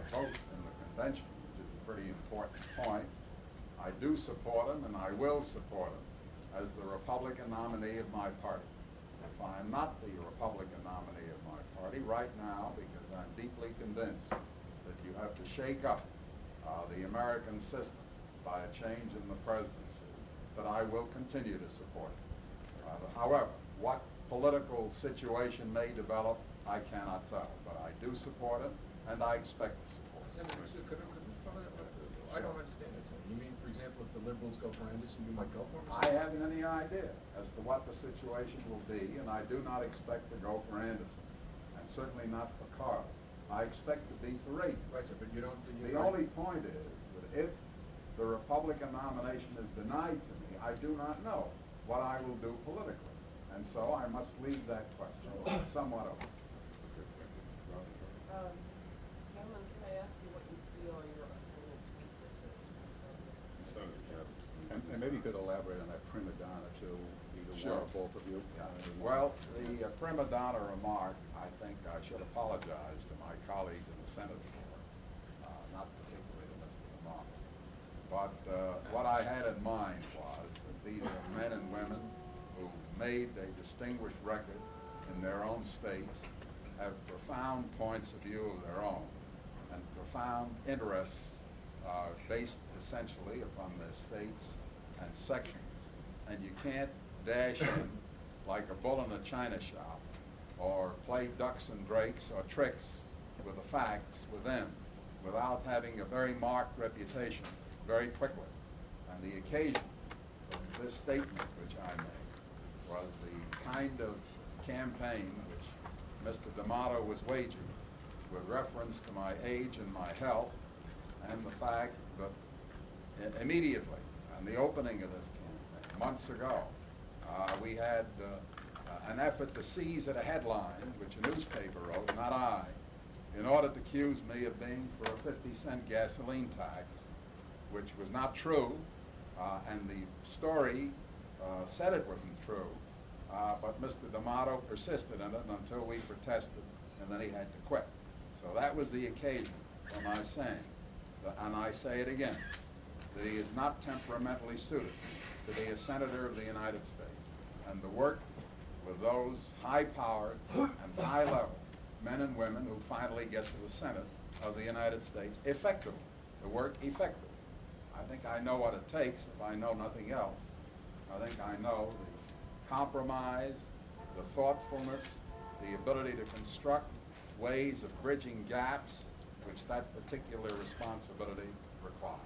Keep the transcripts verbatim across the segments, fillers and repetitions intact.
vote in the convention, which is a pretty important point. I do support him, and I will support him as the Republican nominee of my party. If I am not the Republican nominee of my party right now, because I'm deeply convinced that you have to shake up uh, the American system by a change in the presidency, that I will continue to support it. Uh, however, what political situation may develop, I cannot tell, but I do support it, and I expect to support it. Senator, so could, could we follow that? I don't understand that, Senator. You mean, for example, if the liberals go for Anderson, you might go for him? I haven't any idea as to what the situation will be, and I do not expect to go for Anderson, and certainly not for Carter. I expect to be for Reagan. Right, sir, but you don't... You the only point is that if the Republican nomination is denied to me, I do not know what I will do politically. And so I must leave that question somewhat open. Um, Cameron, can I ask you what you feel are your opponent's weaknesses? And, and maybe you could elaborate on that prima donna too, either Sure. one or both of you. Yeah. Well, the uh, prima donna remark, I think I should apologize to my colleagues in the Senate for, uh, not particularly to Mister Lamont. But uh, what I had in mind was that these are men and women who made a distinguished record in their own states, have profound points of view of their own, and profound interests uh, based essentially upon their states and sections. And you can't dash in like a bull in a china shop or play ducks and drakes or tricks with the facts within without having a very marked reputation very quickly. And the occasion of this statement which I made was the kind of campaign which Mister D'Amato was waging with reference to my age and my health, and the fact that i- immediately on the opening of this campaign, months ago, uh, we had uh, uh, an effort to seize at a headline, which a newspaper wrote, not I, in order to accuse me of being for a fifty cent gasoline tax, which was not true, uh, and the story uh, said it wasn't true, uh, but Mister D'Amato persisted in it until we protested, and then he had to quit. So that was the occasion for my saying, that, and I say it again, that he is not temperamentally suited to be a senator of the United States, and to work with those high-powered and high-level men and women who finally get to the Senate of the United States effectively, to work effectively. I think I know what it takes if I know nothing else. I think I know the compromise, the thoughtfulness, the ability to construct ways of bridging gaps which that particular responsibility requires.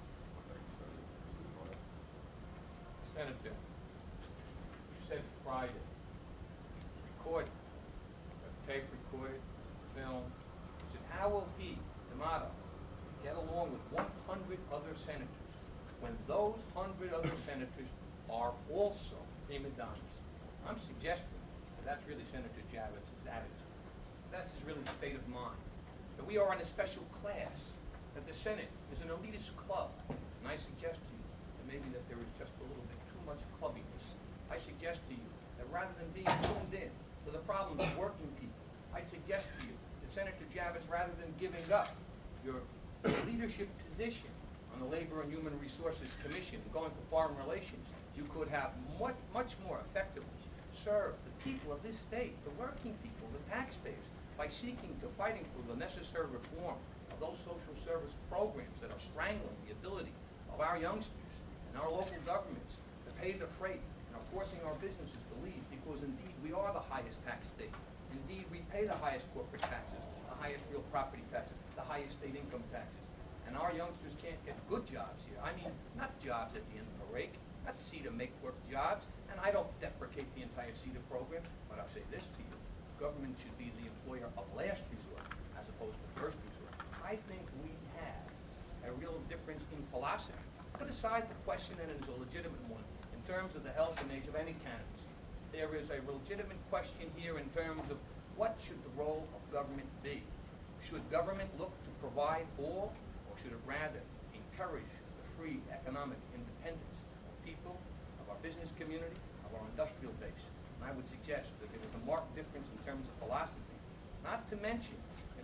Senator, you said Friday, recorded, tape recorded, film. You said, how will he, D'Amato, get along with one hundred other senators when those one hundred other senators are also prima donnas? I'm suggesting that that's really Senator Javitz's attitude. That's his really state of mind. That we are in a special class, that the Senate is an elitist club. And I suggest to you that maybe that there is just a little bit too much clubbiness. I suggest to you that rather than being tuned in to the problems of working people, I suggest to you that Senator Javits, rather than giving up your leadership position on the Labor and Human Resources Commission and going for foreign relations, you could have much, much more effectively serve the people of this state, the working people, the taxpayers, by seeking to fighting for the necessary reform of those social service programs that are strangling the ability of our youngsters and our local governments to pay the freight and are forcing our businesses to leave, because indeed we are the highest tax state. Indeed, we pay the highest corporate taxes, the highest real property taxes, the highest state income taxes. And our youngsters can't get good jobs here. I mean, not jobs at the end of a rake, not see-to-make-work jobs. And I don't deprecate the entire CETA program, but I'll say this to you. Government should be the employer of last resort as opposed to first resort. I think we have a real difference in philosophy. Put aside the question, and it is a legitimate one, in terms of the health and age of any candidacy. There is a legitimate question here in terms of what should the role of government be? Should government look to provide all, or should it rather encourage the free economic independence of people, of our business community, of our industrial base? And I would suggest that there is a marked difference in terms of philosophy, not to mention in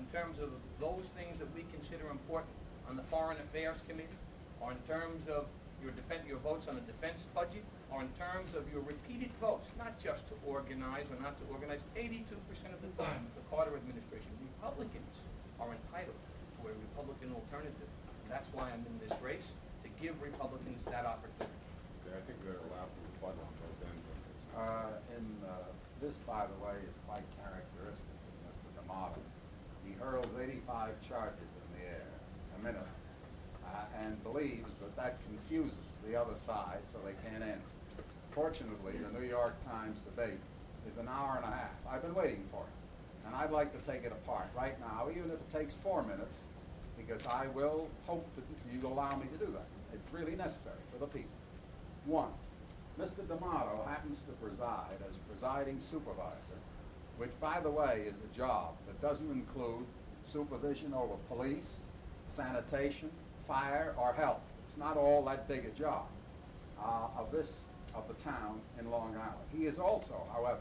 in terms of those things that we consider important on the Foreign Affairs Committee, or in terms of your defense, your votes on the defense budget, or in terms of your repeated votes, not just to organize or not to organize. eighty-two percent of the time, the Carter administration, Republicans are entitled to a Republican alternative. And that's why I'm in this race, to give Republicans that opportunity. Okay, I think we're allowed to rebut on both ends of this. Uh, and, uh, this, by the way, is quite characteristic of Mister D'Amato. He hurls eighty-five charges in the air a minute, uh, and believes that that confuses the other side so they can't answer. Fortunately, the New York Times debate is an hour and a half. I've been waiting for it, and I'd like to take it apart right now, even if it takes four minutes, because I will hope that you allow me to do that. It's really necessary for the people. One, Mister D'Amato happens to preside as presiding supervisor, which, by the way, is a job that doesn't include supervision over police, sanitation, fire, or health. It's not all that big a job uh, of this, of the town in Long Island. He is also, however,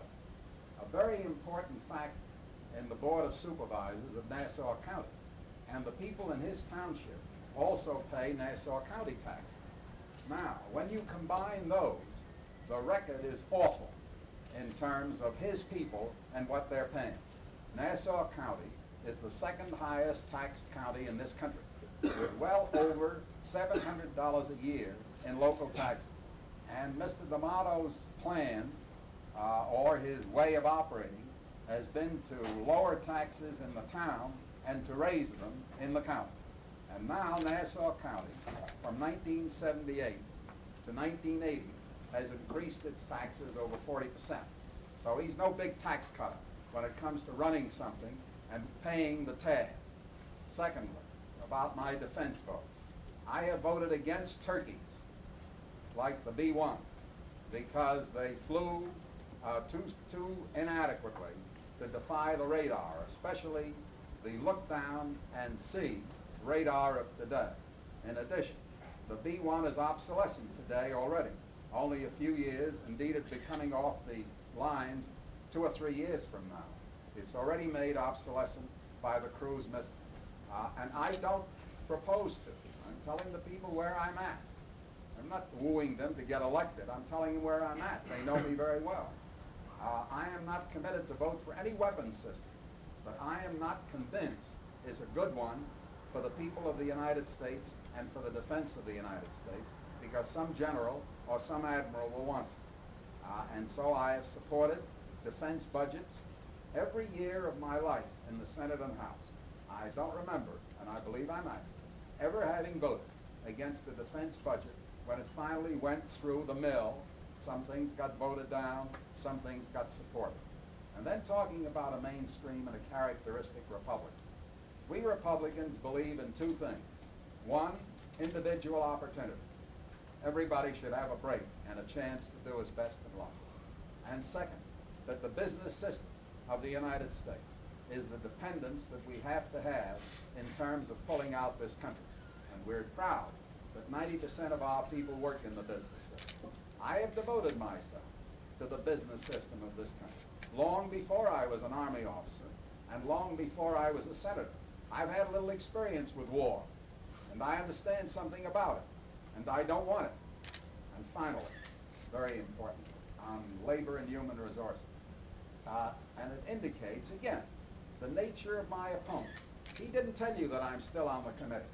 a very important factor in the Board of Supervisors of Nassau County. And the people in his township also pay Nassau County taxes. Now, when you combine those, the record is awful in terms of his people and what they're paying. Nassau County is the second highest taxed county in this country, with well over seven hundred dollars a year in local taxes. And Mister D'Amato's plan, uh, or his way of operating, has been to lower taxes in the town and to raise them in the county. And now Nassau County, from nineteen seventy-eight to nineteen eighty, has increased its taxes over forty percent. So he's no big tax cutter when it comes to running something and paying the tab. Secondly, about my defense votes. I have voted against turkeys, like the B one, because they flew uh, too, too inadequately to defy the radar, especially the look down and see radar of today. In addition, the B one is obsolescent today already. Only a few years, indeed it's becoming off the lines two or three years from now. It's already made obsolescent by the cruise missile. Uh, and I don't propose to. I'm telling the people where I'm at. I'm not wooing them to get elected. I'm telling them where I'm at. They know me very well. Uh, I am not committed to vote for any weapons system, but I am not convinced it's a good one for the people of the United States and for the defense of the United States, because some general or some admiral will want it. Uh, and so I have supported defense budgets every year of my life in the Senate and House. I don't remember, and I believe I'm not, ever having voted against the defense budget when it finally went through the mill. Some things got voted down, some things got supported. And then talking about a mainstream and a characteristic republic. We Republicans believe in two things. One, individual opportunity. Everybody should have a break and a chance to do his best in life. And second, that the business system of the United States is the dependence that we have to have in terms of pulling out this country. And we're proud that ninety percent of our people work in the business system. I have devoted myself to the business system of this country long before I was an Army officer and long before I was a senator. I've had a little experience with war, and I understand something about it, and I don't want it. And finally, very important, on labor and human resources. Uh, and it indicates, again, the nature of my opponent. He didn't tell you that I'm still on the committee.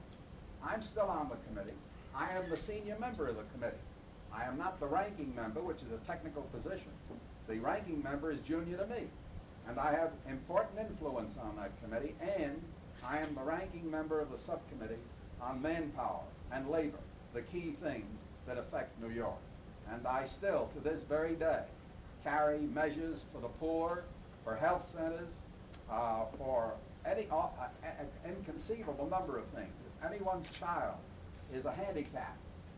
I'm still on the committee. I am the senior member of the committee. I am not the ranking member, which is a technical position. The ranking member is junior to me. And I have important influence on that committee, and I am the ranking member of the subcommittee on manpower and labor, the key things that affect New York. And I still, to this very day, carry measures for the poor, for health centers, uh, for any uh, uh, inconceivable number of things. If anyone's child is a handicap,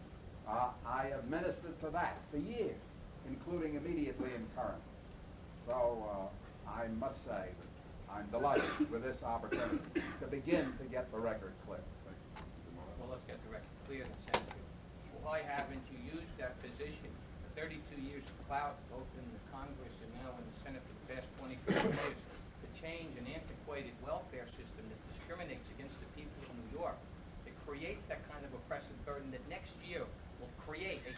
uh, I have ministered to that for years, including immediately and currently. So uh, I must say that I'm delighted with this opportunity to begin to get the record clear. Well, let's get the record clear and sensitive. Why haven't you used that position for thirty-two years of clout, both in the Congress and now in the Senate for the past twenty-four years, to change an antiquated welfare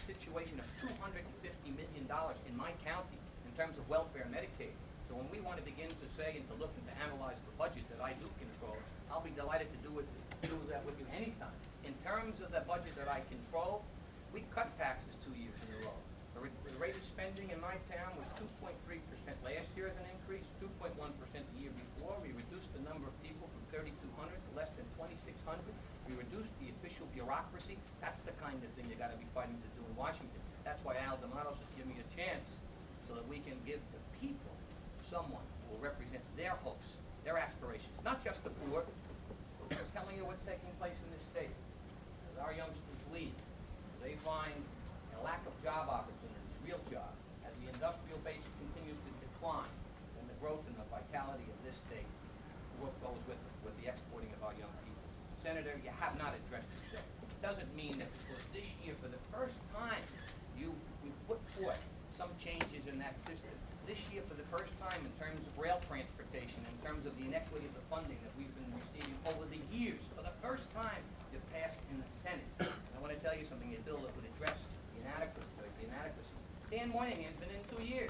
situation of two hundred fifty million dollars in my county in terms of welfare and Medicaid. So when we want to begin to say and to look and to analyze the budget that I do control, I'll be delighted to do it, do that with you anytime. In terms of the budget that I control, we cut taxes two years in a row. The ra- the rate of spending in my town was two point three percent last year as an increase, two point one percent the year before. We reduced the number of people from thirty-two hundred to less than twenty-six hundred. We reduced the official bureaucracy. That's the kind of thing you gotta be fighting to do in Washington. That's why Al D'Amato should give me a chance so that we can give the people someone who will represent their hopes, their aspirations, not just the poor. We're telling you what's taking place in this state. As our youngsters leave, they find a lack of job opportunities, real jobs, as the industrial base continues to decline, and the growth and the vitality of this state, what goes with it, with the exporting of our young people. Senator, you have not addressed yourself. It doesn't mean that because this year, for the first time, you, you put forth some changes in that system. This year, for the first time, in terms of rail transportation, in terms of the inequity of the funding that we've been receiving over the years, for the first time, it passed in the Senate. And I want to tell you something, a bill that would address the inadequacy, the inadequacy. Dan Moynihan's been in two years.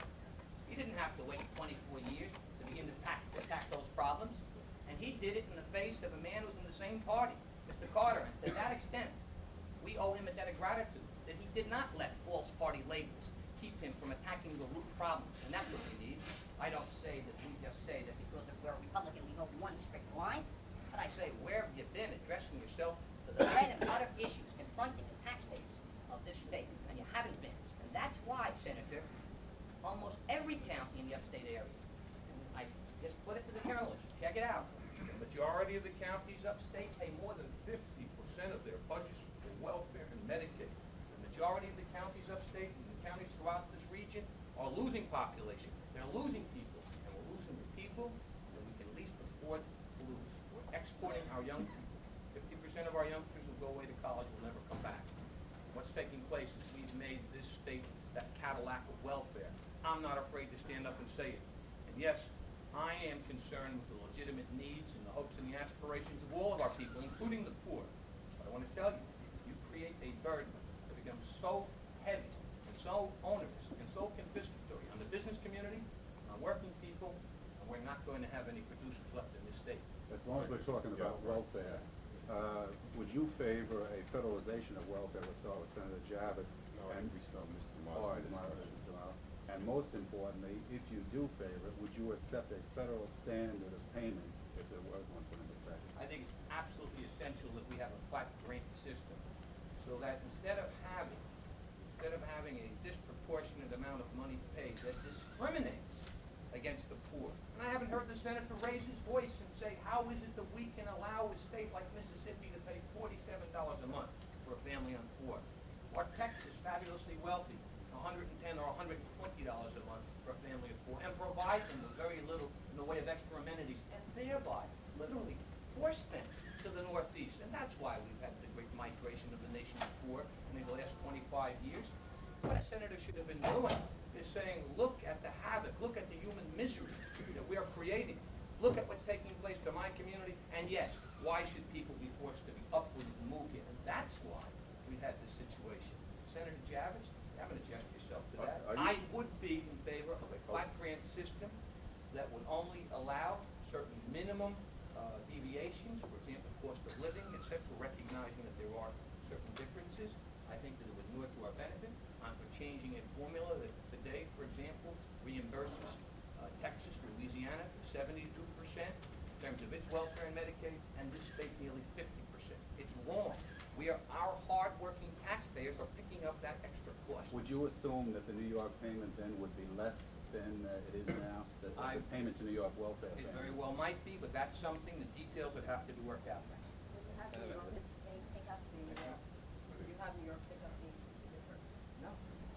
He didn't have to wait twenty-four years to begin to tack, to attack those problems. And he did it in the face of a man who's in the same party, Mister Carter. And to that extent, we owe him a debt of gratitude that he did not let false party labels keep him from attacking the root problems. And that's what we need. I don't say that we just say that because if we're a Republican, we know one strict line. But I say, where have you been addressing yourself to the bread and butter issues confronting the taxpayers of this state? And you haven't been. And that's why, Senator, almost every county in the upstate area, and I just put it to the journalists, check it out. The majority of the counties upstate pay more than fifty percent of their budgets for welfare and Medicaid. The majority of the counties upstate and the counties throughout this region are losing population. They're losing people, and we're losing the people that we can least afford to lose. We're exporting our young people. fifty percent of our youngsters who go away to college will never come back. What's taking place is we've made this state that Cadillac of welfare. I'm not afraid to stand up and say it. And yes, I am concerned with the legitimate needs and the hopes and the aspirations of all of our people, including the poor. But I want to tell you, you create a burden that becomes so heavy and so onerous and so confiscatory on the business community, on working people, and we're not going to have any producers left in this state. As long as we're talking about welfare, uh, would you favor a federalization of welfare? Let's start with Senator Javits. No, I and- think we start with Mister All right, Martin. Mister Martin. And most importantly, if you do favor it, would you accept a federal standard of payment if there was one put into effect? I think it's absolutely essential that we have a flat grant system, so that instead of having, instead of having a disproportionate amount of money paid that discriminates against the poor. And I haven't heard the senator raise his voice and say, how is it that we can allow a state like Mississippi to pay forty-seven dollars a month for a family on four? Or Texas, fabulously wealthy, one hundred ten or one hundred twenty dollars a month for a family of four, and provide them with very little in the way of extra amenities, and thereby literally force them to the Northeast. And that's why we've had the great migration of the nation of poor in the last twenty-five years. What a senator should have been doing is saying, look at the havoc, look at the human misery that we are creating. Look at what's taking place to my community, and yes, why should people be forced to be uprooted and move here? And that's why we had this situation. Senator Javits, you haven't adjusted yourself to that. Are- are I you- would be in favor of a flat grant system that would only allow certain minimum uh, deviations, for example, cost of living, et cetera, recognizing that there are certain differences. I think that it would inure to our benefit. I'm for changing a formula that today, for example, reimburses uh, Texas or Louisiana for seventy-two percent in terms of its welfare and Medicaid, and this state nearly fifty percent. It's wrong. We are, our hard-working taxpayers are picking up that extra cost. Would you assume that the New York payment then would be less than uh, it is now? The, I- the payment to New York welfare It families? very well might be, but that's something, the details would have to be worked out. Would you have New York pick pick up the, uh, would you have New York pick up the difference? No.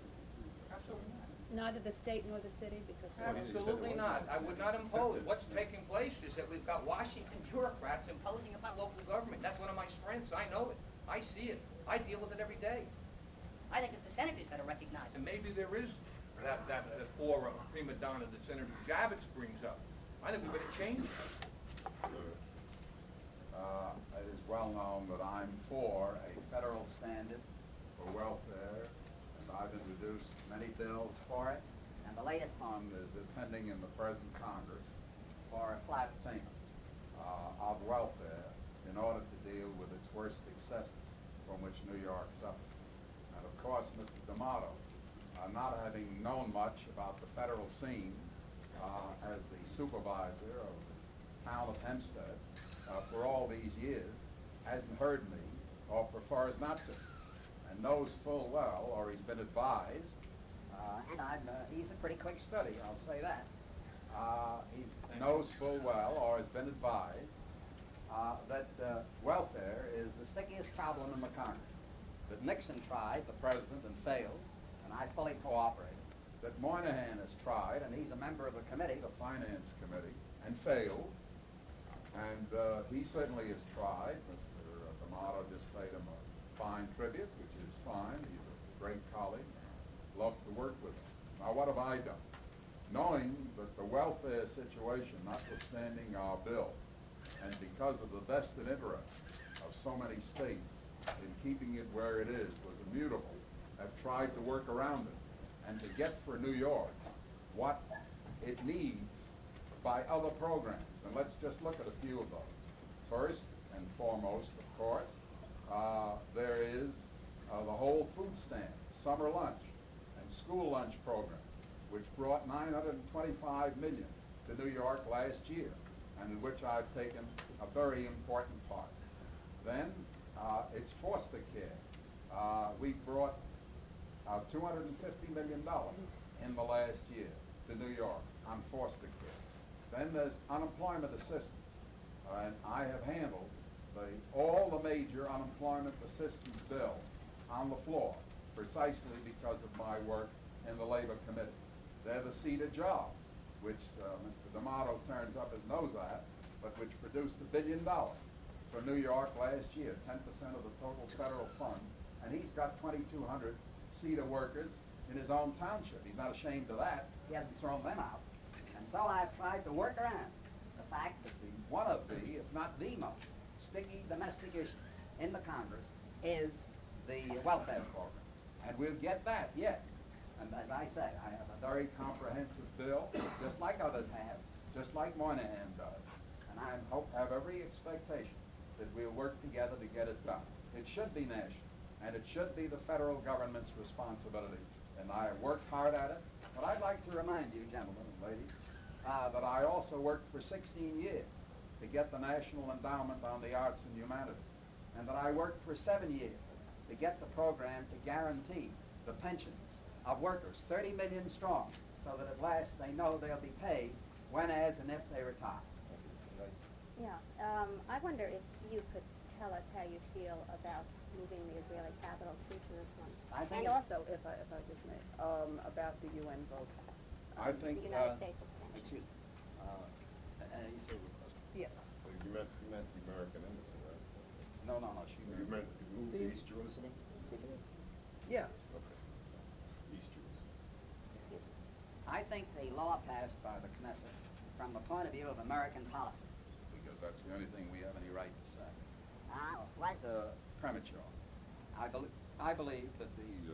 Absolutely not. Neither the state nor the city, because Well, he said it Absolutely wasn't. not. I would not impose. What's taking place is that we've got Washington bureaucrats imposing upon local government. That's one of my strengths. I know it. I see it. I deal with it every day. I think that the senators better recognize it. And maybe there is that, that, that aura of prima donna that Senator Javits brings up. I think we better change it. Uh, It is well known that I'm for a federal standard for welfare, and I've introduced many bills for it, and the latest one is pending in the present Congress for a flat payment uh, of welfare in order to deal with its worst excesses from which New York suffers. And of course, Mister D'Amato, uh, not having known much about the federal scene uh, as the supervisor of the town of Hempstead uh, for all these years, hasn't heard me or prefers not to, and knows full well, or he's been advised, uh, and I'm, uh, he's a pretty quick study, I'll say that. Uh, he knows full well, or has been advised, uh, that uh, welfare is the stickiest problem in the Congress. That Nixon tried, the president, and failed, and I fully cooperated. That Moynihan has tried, and he's a member of the committee, the Finance Committee, and failed. And uh, he certainly has tried. Mister D'Amato just paid him a fine tribute, which is fine. He's a great colleague. Love to work with him. Now, what have I done? Knowing that the welfare situation, notwithstanding our bills, and because of the vested interest of so many states in keeping it where it is, was immutable, have tried to work around it and to get for New York what it needs by other programs. And let's just look at a few of those. First and foremost, of course, uh, there is uh, the whole food stamp, summer lunch, and school lunch program, which brought nine hundred twenty-five million dollars to New York last year, and in which I've taken a very important part. Then uh, it's foster care. Uh, we brought uh, two hundred fifty million dollars in the last year to New York on foster care. Then there's unemployment assistance, uh, and I have handled the, all the major unemployment assistance bills on the floor, precisely because of my work in the Labor Committee. They're the seat of jobs, which uh, Mister D'Amato turns up his nose at, but which produced a billion dollars for New York last year, ten percent of the total federal fund, and he's got twenty-two hundred CETA workers in his own township. He's not ashamed of that. He hasn't thrown them out. And so I've tried to work around the fact that the, one of the, if not the most, sticky domestic issues in the Congress is the welfare program. And we'll get that yet. And as I say, I have a very comprehensive bill, just like others have, just like Moynihan does. And I hope, have every expectation that we'll work together to get it done. It should be national, and it should be the federal government's responsibility. And I have worked hard at it. But I'd like to remind you, gentlemen and ladies, uh, that I also worked for sixteen years to get the National Endowment on the Arts and Humanities, and that I worked for seven years to get the program to guarantee the pensions of workers, thirty million strong, so that at last they know they'll be paid when, as, and if they retire. Yeah, um, I wonder if you could tell us how you feel about moving the Israeli capital to Jerusalem. I think And it- also, if I, if I just may, um, about the U N vote. I um, think, The United uh, States extension. Excuse me. Uh, uh, you say your question? Yes. So you meant, you meant the American embassy, right? No, no, no, she So you meant to move to The- East Jerusalem? Yeah. Okay. East Jerusalem. I think the law passed by the Knesset, from the point of view of American policy, because that's the only thing we have any right to say. uh, was uh, premature. I, bel I believe that the uh,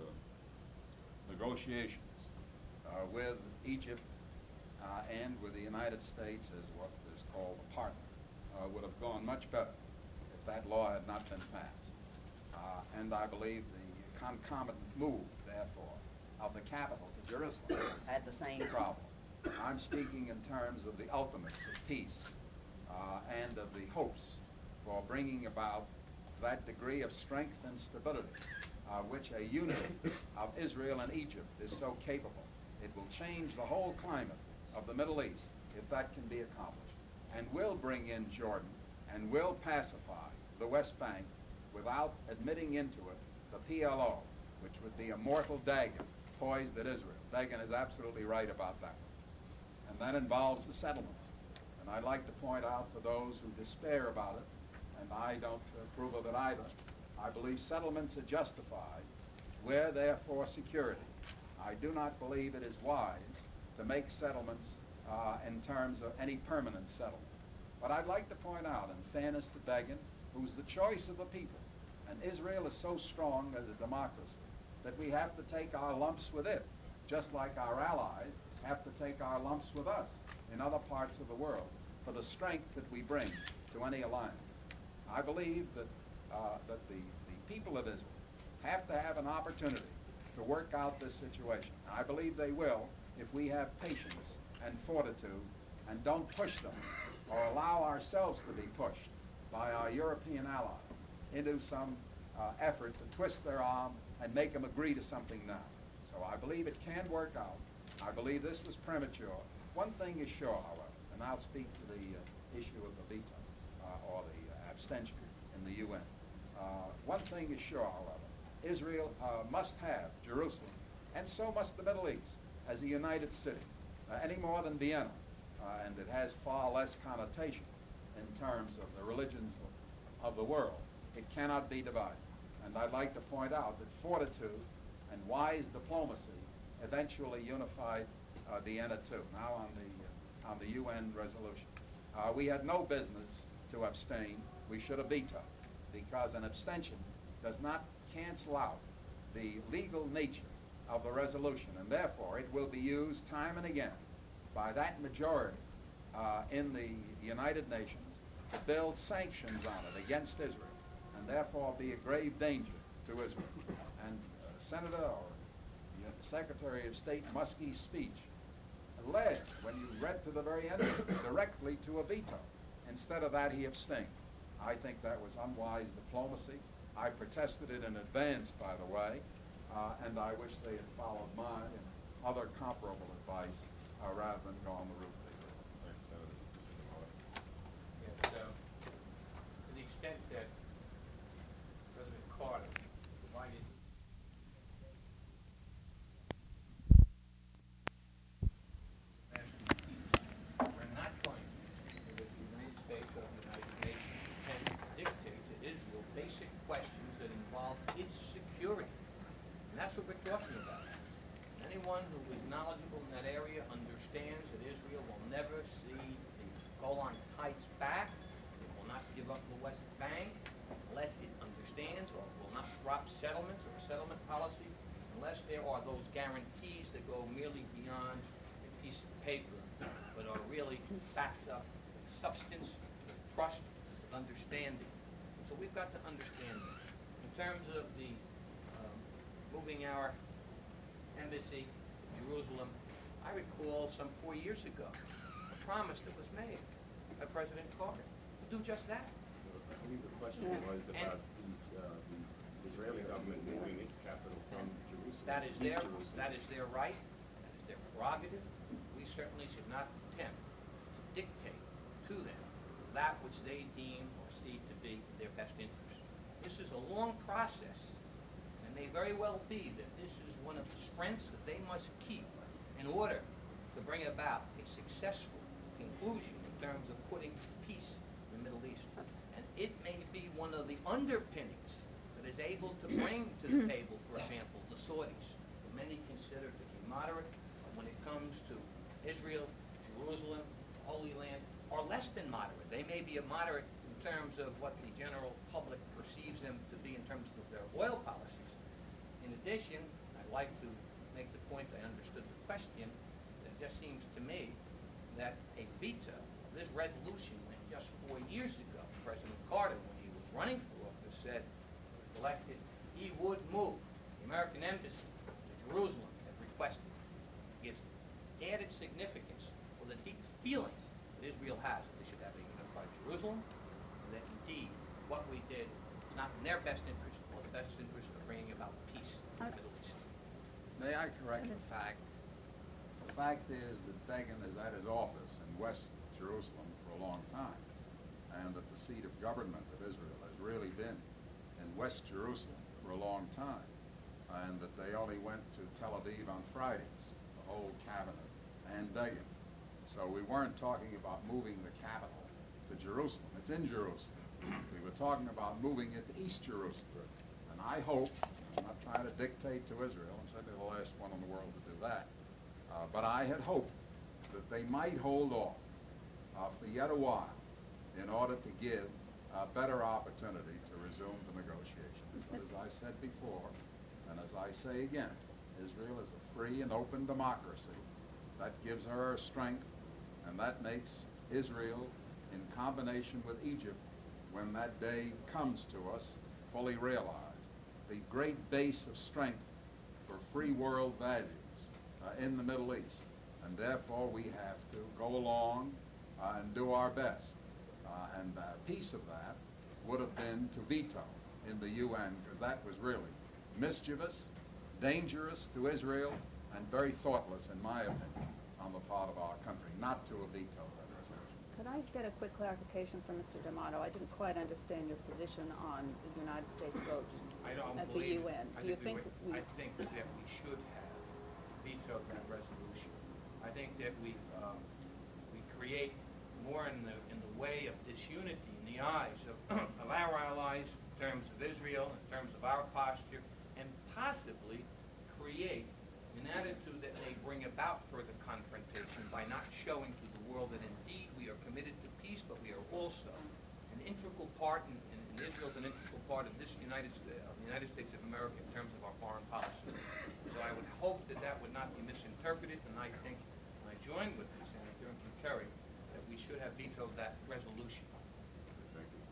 negotiations uh, with Egypt uh, and with the United States as what is called a partner uh, would have gone much better if that law had not been passed. Uh, and I believe the concomitant move, therefore, of the capital to Jerusalem had the same problem. I'm speaking in terms of the ultimates of peace uh, and of the hopes for bringing about that degree of strength and stability uh, which a unity of Israel and Egypt is so capable. It will change the whole climate of the Middle East if that can be accomplished, and will bring in Jordan and will pacify the West Bank without admitting into it the P L O, which would be a mortal dagger poised at Israel. Dagan is absolutely right about that. And that involves the settlements. And I'd like to point out to those who despair about it, and I don't approve of it either, I believe settlements are justified where they're for security. I do not believe it is wise to make settlements uh, in terms of any permanent settlement. But I'd like to point out, in fairness to Begin, who's the choice of the people, And Israel is so strong as a democracy that we have to take our lumps with it, just like our allies have to take our lumps with us in other parts of the world for the strength that we bring to any alliance. I believe that, uh, that the, the people of Israel have to have an opportunity to work out this situation. I believe they will if we have patience and fortitude and don't push them or allow ourselves to be pushed by our European allies into some uh, effort to twist their arm and make them agree to something now. So I believe it can work out. I believe this was premature. One thing is sure, however, and I'll speak to the uh, issue of the veto uh, or the uh, abstention in the U N. Uh, one thing is sure, however, Israel uh, must have Jerusalem, and so must the Middle East, as a united city, uh, any more than Vienna, uh, and it has far less connotation in terms of the religions of, of the world. It cannot be divided. And I'd like to point out that fortitude and wise diplomacy eventually unified uh, Vienna too. Now on the, uh, on the U N resolution. Uh, we had no business to abstain. We should have vetoed, because an abstention does not cancel out the legal nature of the resolution, and therefore it will be used time and again by that majority uh, in the United Nations to build sanctions on it against Israel, and therefore be a grave danger to Israel. And uh, Senator or uh, Secretary of State Muskie's speech led, when you read to the very end, directly to a veto. Instead of that, he abstained. I think that was unwise diplomacy. I protested it in advance, by the way, uh, and I wish they had followed mine and other comparable advice uh, rather than go on the route they did. Thanks, Senator. Yes, uh, to the extent that President Carter provided we're not going to, that the United States or the United Nations can dictate to Israel basic questions that involve its security. And that's what we're talking about. Anyone who is knowledgeable in that area understands that Israel will never see the Golan Heights back. It will not give up the West Bank unless it understands, or will not drop settlements or a settlement policy unless there are those guarantees that go merely beyond a piece of paper, but are really backed up with substance, with trust, with understanding. So we've got to understand that. In terms of the um, moving our embassy to Jerusalem, I recall some four years ago a promise that was made by President Carter to do just that. I believe the question Yeah. was And- about the, uh, the Israeli government moving its capital from Jerusalem. That is East their, Jerusalem. that is their right, that is their prerogative. We certainly should not attempt to dictate to them that which they deem or see to be their best interest. This is a long process, and may very well be that this is one of the strengths that they must keep in order to bring about a successful conclusion in terms of putting peace in the Middle East. And it may be one of the underpinnings that is able to bring to the table, for example, the Saudis, who many consider to be moderate when it comes to Israel, Jerusalem, the Holy Land, or less than moderate. They may be a moderate in terms of what the general public perceives them to be in terms of their oil policies. In addition, I'd like to make the point, I understood the question, that it just seems to me that a veto of this resolution, when just four years ago, President Carter, when he was running for office, said, was elected, he would move the American embassy to Jerusalem as requested. Gives added significance for the deep feeling that Israel has that they should have a unified Jerusalem, and that indeed what we did is not in their best interest or the best interest of bringing about peace in the Middle East. May I correct the fact? The fact is that Begin is at his office in West Jerusalem for a long time, and that the seat of government of Israel has really been in West Jerusalem for a long time, and that they only went to Tel Aviv on Fridays, the whole cabinet and Begin. So we weren't talking about moving the capital to Jerusalem. It's in Jerusalem. We were talking about moving it to East Jerusalem. And I hope, I'm not trying to dictate to Israel, I'm certainly the last one in the world to do that, uh, but I had hoped that they might hold off uh, for yet a while in order to give a better opportunity to resume the negotiations. But as I said before, and as I say again, Israel is a free and open democracy. That gives her strength, and that makes Israel, in combination with Egypt, when that day comes to us, fully realized, the great base of strength for free world values uh, in the Middle East. And therefore, we have to go along uh, and do our best. Uh, and a piece of that would have been to veto in the U N, because that was really mischievous, dangerous to Israel, and very thoughtless, in my opinion, on the part of our country, not to have vetoed that resolution. Could I get a quick clarification from Mister D'Amato? I didn't quite understand your position on the United States vote I don't at the believe. U N. I Do you we think would- we? I think that we should have vetoed that resolution. I think that we, um, we create more in the, in the way of disunity in the eyes of, of our allies, in terms of Israel, in terms of our posture, and possibly create an attitude that may bring about further confrontation by not showing to the world that indeed we are committed to peace, but we are also an integral part, and Israel is an integral part of this United States, of the United States of America in terms of our foreign policy. So I would hope that that would not be misinterpreted, and I think, and I join with the Senator and concur, that we should have vetoed that resolution. Thank you.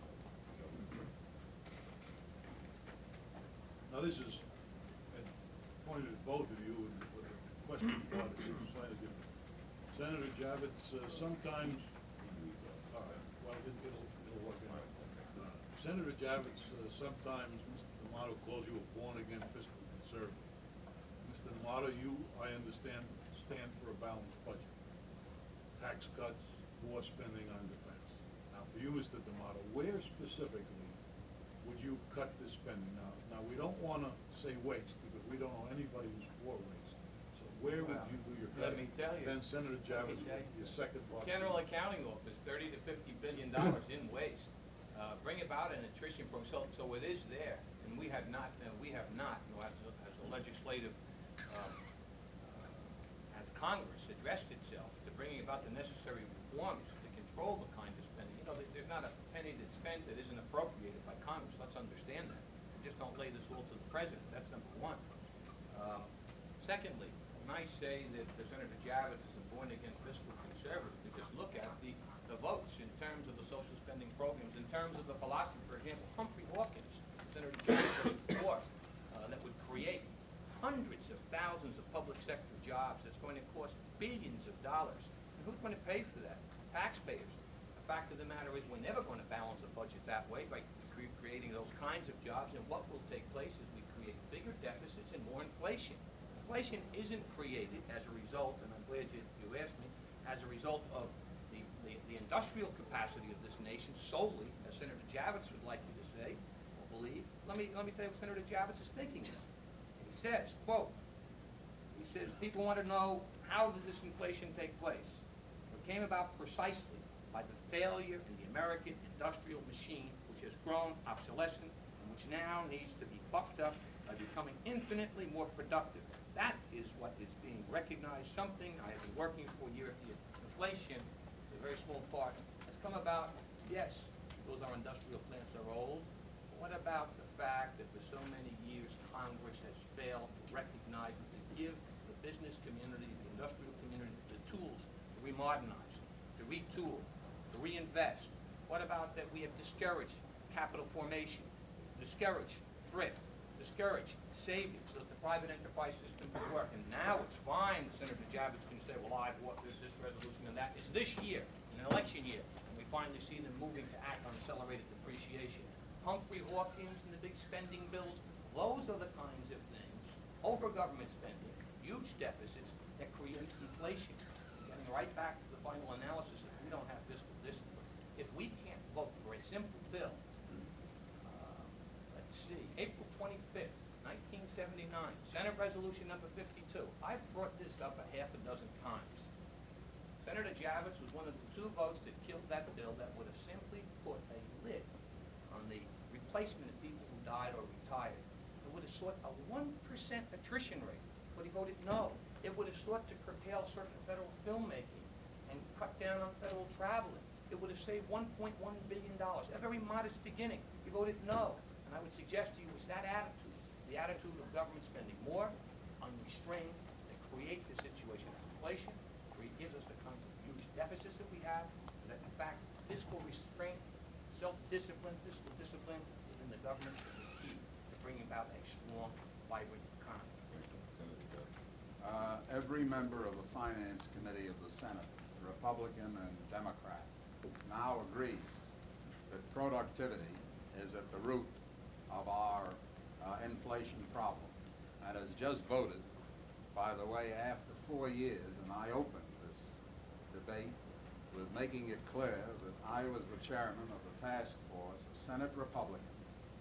Now, this is uh, pointed at both of you, and with the question part is slightly different. Senator Javits, uh, sometimes, all right, well, it, it'll, it'll work out. Uh, Senator Javits, uh, sometimes Mister D'Amato calls you a born-again fiscal conservative. Mister D'Amato, you, I understand, stand for a balanced budget. Tax cuts, more spending on defense. Now, for you, Mister D'Amato, where specifically would you cut the spending? Now, now we don't want to say waste, because we don't know anybody who's for waste. So where would Well, you do your let cutting? me tell you. Then Senator Let me Javits, tell you. your second part. General Accounting Office, thirty to fifty billion dollars in waste. Uh, bring about an attrition program, so, so it is there, and we have not, uh, we have not, you know, as a, as a legislative, um, uh, as Congress addressed itself to bringing about the necessary reforms to control the kind of spending. You know, there- there's not a penny that's spent that isn't appropriated by Congress. Let's understand that. We just don't lay this all to the president. That's number one. Um, secondly, when I say that the Senator Javits is a born-again fiscal conservative, we just look at the, the votes in terms of the social spending programs, in terms of the philosophy. For example, Humphrey Hawkins, Senator Javits was for, uh, that would create hundreds of thousands of public sector jobs that's going to cost billions of dollars. And who's going to pay for that? Taxpayers. The fact of the matter is we're never going to balance a budget that way by cre- creating those kinds of jobs, and what will take place is we create bigger deficits and more inflation. Inflation isn't created as a result, and I'm glad you, you asked me, as a result of the, the, the industrial capacity of this nation solely, as Senator Javits would like you to say, or believe. Let me, let me tell you what Senator Javits is thinking of. He says, quote, he says, people want to know, how did this inflation take place? It came about precisely by the failure in the American industrial machine, which has grown obsolescent and which now needs to be bucked up by becoming infinitely more productive. That is what is being recognized, something I have been working for years. The inflation, a very small part, has come about, yes, those our industrial plants are old. But what about the fact that for so many years Congress has failed to recognize and to give the business community, the industrial community, the tools to remodernize, to retool, to reinvest? What about that we have discouraged capital formation, discouraged thrift, discouraged savings so that the private enterprise system can work? And now it's fine, Senator Javits can say, well, I bought this, this resolution and that. It's this year, an election year, and we finally see them moving to act on accelerated depreciation. Humphrey Hawkins and the big spending bills, those are the kinds of things, over government spending, huge deficits that create inflation. Getting right back to the final analysis, if we don't have fiscal discipline, if we can't vote for a simple bill, uh, let's see, April twenty-fifth, nineteen seventy-nine, Senate Resolution number fifty-two. I've brought this up a half a dozen times. Senator Javits was one of the two votes that killed that bill that would have simply put a lid on the replacement of people who died or retired. It would have sought a one percent attrition rate, but he voted no. It would have sought to curtail certain federal filmmaking and cut down on federal traveling. It would have saved one point one billion dollars, a very modest beginning. He voted no. And I would suggest to you, It's that attitude, the attitude of government spending more unrestrained that creates a situation of inflation, where it gives us the kinds of huge deficits that we have, and that in fact fiscal restraint, self-discipline, fiscal discipline within the government is the key to bringing about a strong, vibrant economy. Uh, every member of the Finance Committee of the Senate, Republican and Democrat, now agrees that productivity is at the root of our uh, inflation problem, and has just voted, by the way, after four years, and I opened this debate with making it clear that I was the chairman of the task force of Senate Republicans,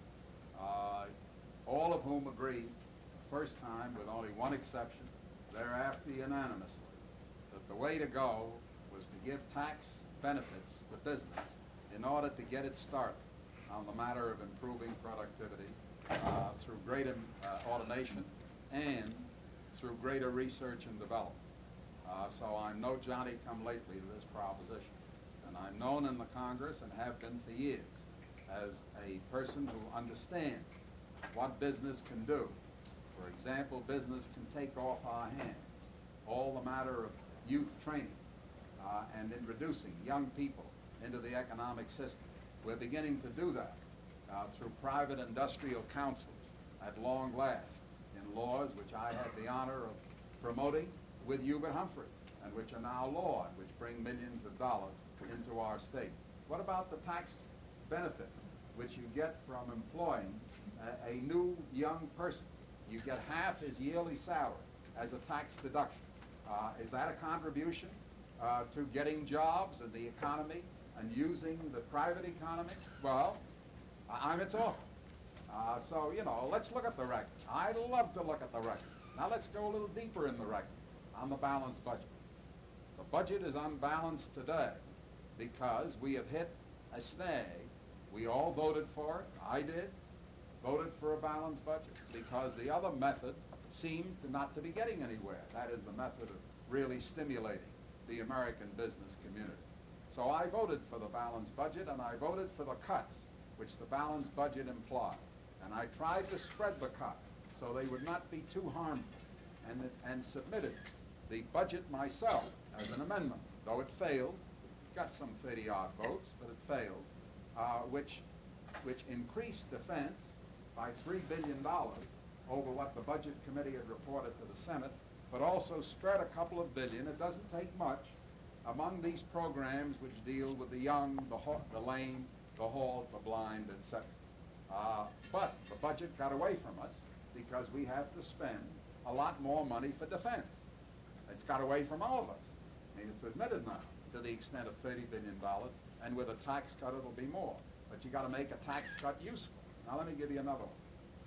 uh, all of whom agreed the first time, with only one exception, thereafter unanimously, that the way to go was to give tax benefits to business in order to get it started on the matter of improving productivity uh, through greater uh, automation and through greater research and development. Uh, so I'm no Johnny-come-lately to this proposition. And I'm known in the Congress, and have been for years, as a person who understands what business can do. For example, business can take off our hands all the matter of youth training uh, and introducing young people into the economic system. We're beginning to do that uh, through private industrial councils at long last in laws which I had the honor of promoting with Hubert Humphrey, and which are now law, and which bring millions of dollars into our state. What about the tax benefit which you get from employing a, a new young person? You get half his yearly salary as a tax deduction. Uh, is that a contribution uh, to getting jobs in the economy and using the private economy? Well, I- I'm its author. Uh, so, you know, let's look at the record. I'd love to look at the record. Now let's go a little deeper in the record on the balanced budget. The budget is unbalanced today because we have hit a snag. We all voted for it. I did. Voted for a balanced budget because the other method seemed to not to be getting anywhere. That is the method of really stimulating the American business community. So I voted for the balanced budget, and I voted for the cuts which the balanced budget implied. And I tried to spread the cut so they would not be too harmful, and, and submitted the budget myself as an amendment, though it failed. Got some thirty-odd votes, but it failed, uh, which, which increased defense by three billion dollars over what the Budget Committee had reported to the Senate, but also spread a couple of billion, it doesn't take much, among these programs which deal with the young, the, ho the lame, the halt, the blind, et cetera. Uh, but the budget got away from us because we have to spend a lot more money for defense. It's got away from all of us. I mean, it's admitted now to the extent of thirty billion dollars, and with a tax cut it'll be more. But you got to make a tax cut useful. Now let me give you another one.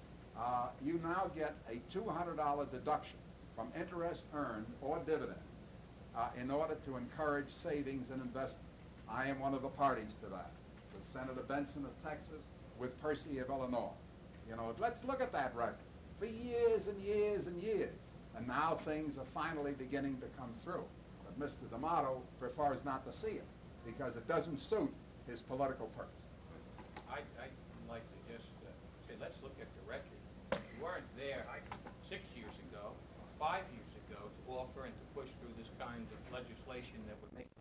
Uh, you now get a two hundred dollar deduction from interest earned or dividends uh, in order to encourage savings and investment. I am one of the parties to that, with Senator Benson of Texas, with Percy of Illinois. You know, let's look at that record. For years and years and years. And now things are finally beginning to come through. But Mister D'Amato prefers not to see it because it doesn't suit his political purpose. I, I'd like to just uh, say, let's look at the record. You weren't there six years ago, or five years ago, to offer and to push through this kind of legislation that would make